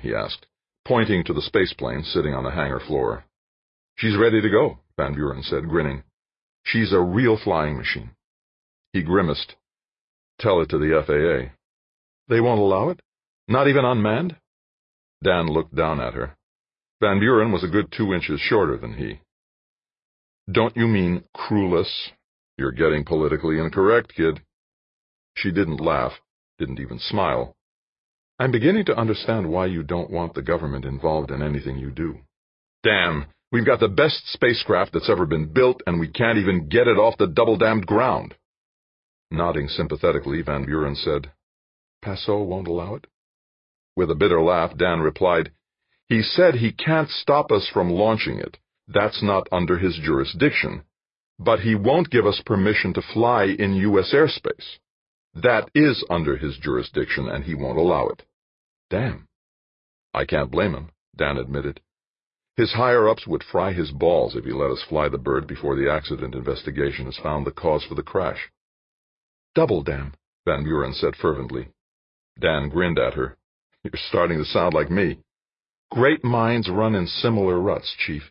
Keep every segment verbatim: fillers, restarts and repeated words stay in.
he asked, pointing to the spaceplane sitting on the hangar floor. She's ready to go, Van Buren said, grinning. She's a real flying machine. He grimaced. Tell it to the F A A. They won't allow it? Not even unmanned? Dan looked down at her. Van Buren was a good two inches shorter than he. Don't you mean crewless? You're getting politically incorrect, kid. She didn't laugh, didn't even smile. I'm beginning to understand why you don't want the government involved in anything you do. Damn, we've got the best spacecraft that's ever been built, and we can't even get it off the double-damned ground. Nodding sympathetically, Van Buren said, Passot won't allow it? With a bitter laugh, Dan replied, He said he can't stop us from launching it. That's not under his jurisdiction. But he won't give us permission to fly in U S airspace. That is under his jurisdiction, and he won't allow it. Damn. I can't blame him, Dan admitted. His higher-ups would fry his balls if he let us fly the bird before the accident investigation has found the cause for the crash. Double damn, Van Buren said fervently. Dan grinned at her. You're starting to sound like me. Great minds run in similar ruts, Chief.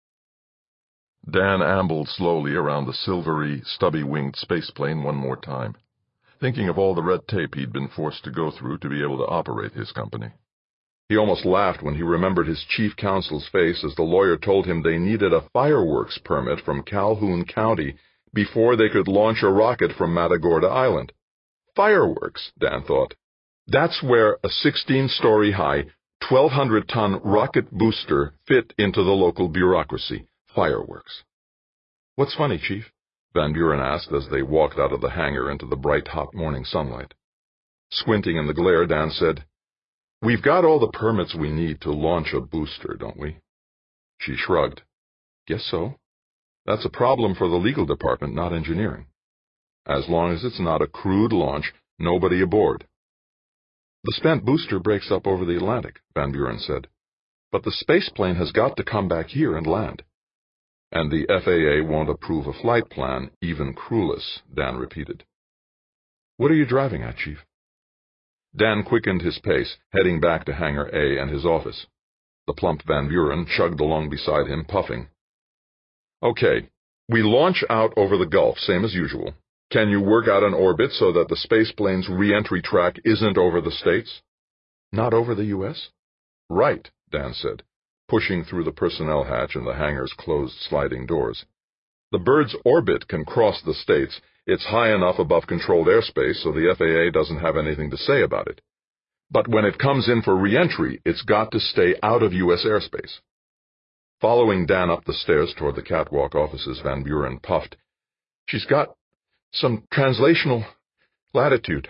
Dan ambled slowly around the silvery, stubby-winged spaceplane one more time, thinking of all the red tape he'd been forced to go through to be able to operate his company. He almost laughed when he remembered his chief counsel's face as the lawyer told him they needed a fireworks permit from Calhoun County before they could launch a rocket from Matagorda Island. Fireworks, Dan thought. That's where a sixteen-story high, twelve hundred ton rocket booster fit into the local bureaucracy. Fireworks. What's funny, Chief? Van Buren asked as they walked out of the hangar into the bright, hot morning sunlight. Squinting in the glare, Dan said, We've got all the permits we need to launch a booster, don't we? She shrugged. Guess so. That's a problem for the legal department, not engineering. As long as it's not a crewed launch, nobody aboard. The spent booster breaks up over the Atlantic, Van Buren said. But the spaceplane has got to come back here and land. And the F A A won't approve a flight plan, even crewless, Dan repeated. What are you driving at, Chief? Dan quickened his pace, heading back to Hangar A and his office. The plump Van Buren chugged along beside him, puffing. Okay, we launch out over the Gulf, same as usual. Can you work out an orbit so that the spaceplane's re-entry track isn't over the States? Not over the U S? Right, Dan said, pushing through the personnel hatch and the hangar's closed sliding doors. The bird's orbit can cross the States. It's high enough above controlled airspace so the F A A doesn't have anything to say about it. But when it comes in for re-entry, it's got to stay out of U S airspace. Following Dan up the stairs toward the catwalk offices, Van Buren puffed. She's got some translational latitude.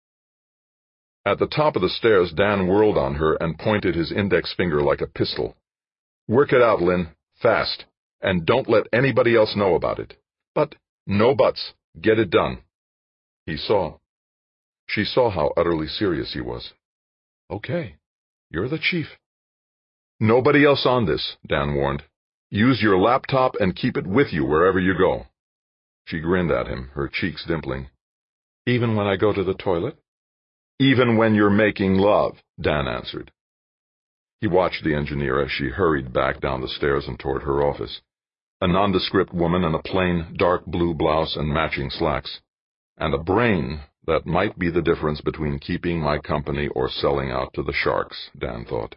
At the top of the stairs, Dan whirled on her and pointed his index finger like a pistol. Work it out, Lynn, fast, and don't let anybody else know about it. But no buts. Get it done. He saw. She saw how utterly serious he was. Okay, you're the chief. Nobody else on this, Dan warned. Use your laptop and keep it with you wherever you go. She grinned at him, her cheeks dimpling. Even when I go to the toilet? Even when you're making love, Dan answered. He watched the engineer as she hurried back down the stairs and toward her office. A nondescript woman in a plain, dark blue blouse and matching slacks. And a brain that might be the difference between keeping my company or selling out to the sharks, Dan thought.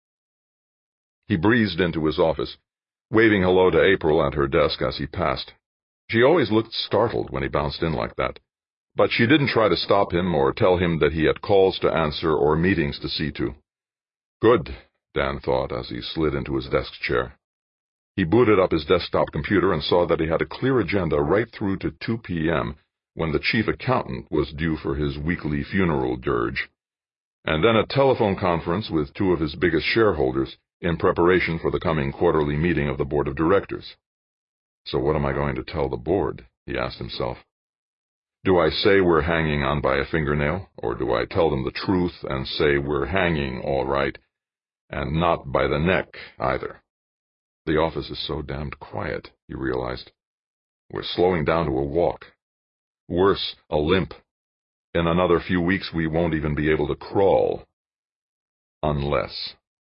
He breezed into his office, waving hello to April at her desk as he passed. She always looked startled when he bounced in like that, but she didn't try to stop him or tell him that he had calls to answer or meetings to see to. Good, Dan thought as he slid into his desk chair. He booted up his desktop computer and saw that he had a clear agenda right through to two p.m., when the chief accountant was due for his weekly funeral dirge, and then a telephone conference with two of his biggest shareholders in preparation for the coming quarterly meeting of the board of directors. So what am I going to tell the board? He asked himself. Do I say we're hanging on by a fingernail, or do I tell them the truth and say we're hanging all right, and not by the neck either? The office is so damned quiet, he realized. We're slowing down to a walk. Worse, a limp. In another few weeks we won't even be able to crawl. Unless...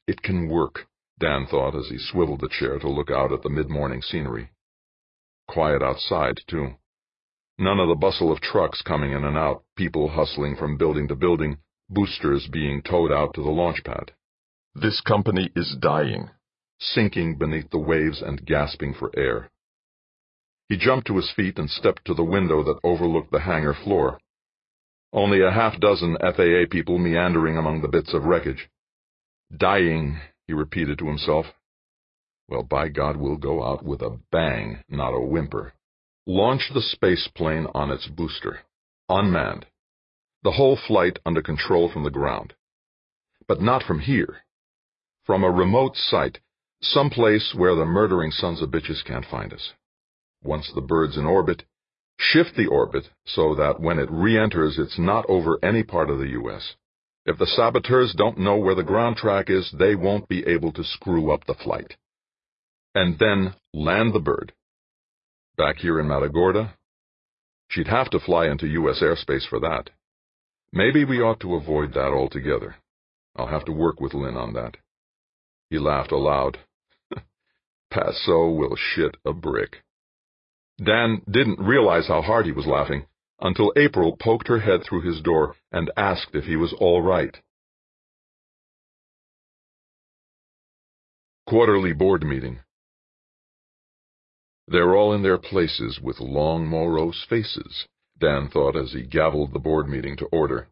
It can work, Dan thought as he swiveled the chair to look out at the mid-morning scenery. Quiet outside, too. None of the bustle of trucks coming in and out, people hustling from building to building, boosters being towed out to the launch pad. This company is dying, sinking beneath the waves and gasping for air. He jumped to his feet and stepped to the window that overlooked the hangar floor. Only a half dozen F A A people meandering among the bits of wreckage. Dying, he repeated to himself. Well, by God, we'll go out with a bang, not a whimper. Launch the space plane on its booster, unmanned. The whole flight under control from the ground. But not from here. From a remote site, someplace where the murdering sons of bitches can't find us. Once the bird's in orbit, shift the orbit so that when it re-enters, it's not over any part of the U S If the saboteurs don't know where the ground track is, they won't be able to screw up the flight. And then land the bird. Back here in Matagorda? She'd have to fly into U S airspace for that. Maybe we ought to avoid that altogether. I'll have to work with Lynn on that. He laughed aloud. Paso will shit a brick. Dan didn't realize how hard he was laughing until April poked her head through his door and asked if he was all right. Quarterly board meeting. They're all in their places with long, morose faces, Dan thought as he gavelled the board meeting to order.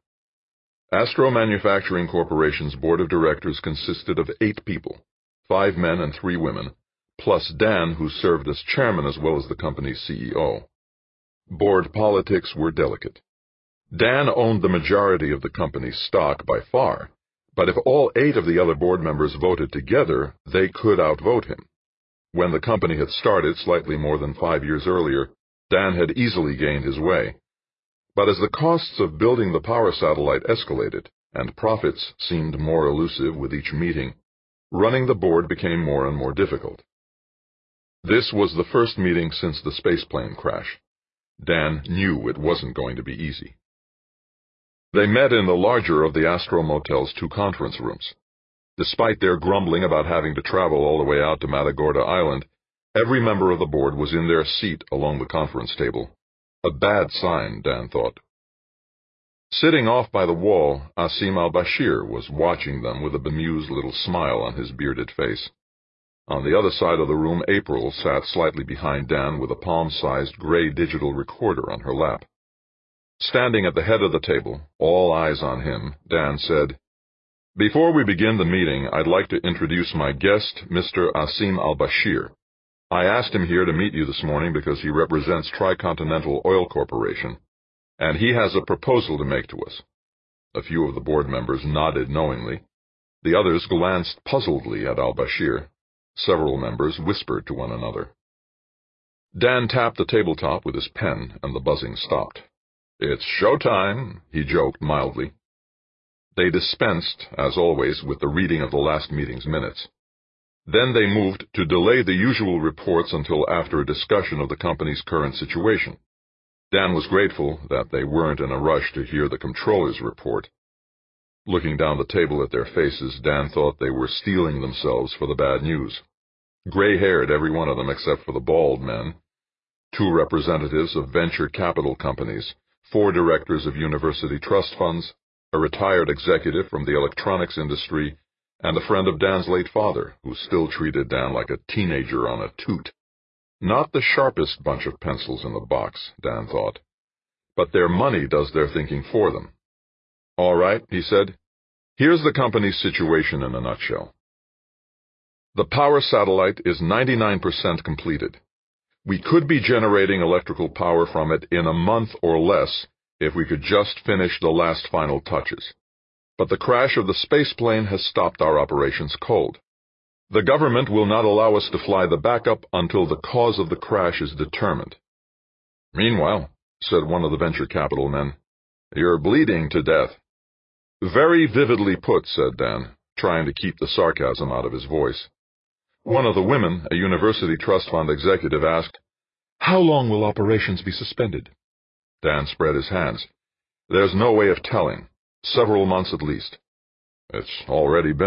Astro Manufacturing Corporation's board of directors consisted of eight people, five men and three women, plus Dan, who served as chairman as well as the company's C E O. Board politics were delicate. Dan owned the majority of the company's stock by far, but if all eight of the other board members voted together, they could outvote him. When the company had started slightly more than five years earlier, Dan had easily gained his way. But as the costs of building the power satellite escalated, and profits seemed more elusive with each meeting, running the board became more and more difficult. This was the first meeting since the spaceplane crash. Dan knew it wasn't going to be easy. They met in the larger of the Astro Motel's two conference rooms. Despite their grumbling about having to travel all the way out to Matagorda Island, every member of the board was in their seat along the conference table. A bad sign, Dan thought. Sitting off by the wall, Asim al-Bashir was watching them with a bemused little smile on his bearded face. On the other side of the room, April sat slightly behind Dan with a palm-sized gray digital recorder on her lap. Standing at the head of the table, all eyes on him, Dan said, "Before we begin the meeting, I'd like to introduce my guest, Mister Asim al-Bashir. I asked him here to meet you this morning because he represents Tricontinental Oil Corporation, and he has a proposal to make to us." A few of the board members nodded knowingly. The others glanced puzzledly at al-Bashir. Several members whispered to one another. Dan tapped the tabletop with his pen, and the buzzing stopped. "It's showtime," he joked mildly. They dispensed, as always, with the reading of the last meeting's minutes. Then they moved to delay the usual reports until after a discussion of the company's current situation. Dan was grateful that they weren't in a rush to hear the comptroller's report. Looking down the table at their faces, Dan thought they were steeling themselves for the bad news. Gray-haired, every one of them except for the bald men. Two representatives of venture capital companies, four directors of university trust funds, a retired executive from the electronics industry, and a friend of Dan's late father, who still treated Dan like a teenager on a toot. Not the sharpest bunch of pencils in the box, Dan thought. But their money does their thinking for them. "All right," he said. "Here's the company's situation in a nutshell. The power satellite is ninety-nine percent completed. We could be generating electrical power from it in a month or less if we could just finish the last final touches. But the crash of the spaceplane has stopped our operations cold. The government will not allow us to fly the backup until the cause of the crash is determined." "Meanwhile," said one of the venture capital men, "you're bleeding to death." "Very vividly put," said Dan, trying to keep the sarcasm out of his voice. One of the women, a university trust fund executive, asked, "How long will operations be suspended?" Dan spread his hands. "There's no way of telling. Several months at least." "It's already been